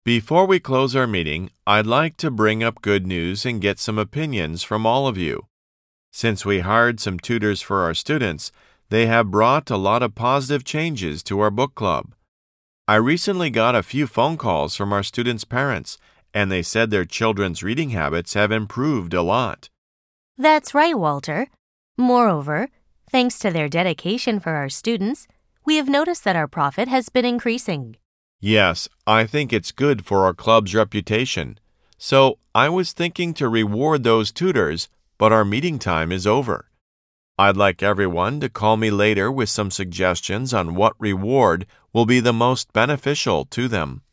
Before we close our meeting, I'd like to bring up good news and get some opinions from all of you. Since we hired some tutors for our students, they have brought a lot of positive changes to our book club. I recently got a few phone calls from our students' parents, and they said their children's reading habits have improved a lot. That's right, Walter. Moreover, thanks to their dedication for our students, we have noticed that our profit has been increasing. Yes, I think it's good for our club's reputation. So I was thinking to reward those tutors, but our meeting time is over. I'd like everyone to call me later with some suggestions on what reward will be the most beneficial to them.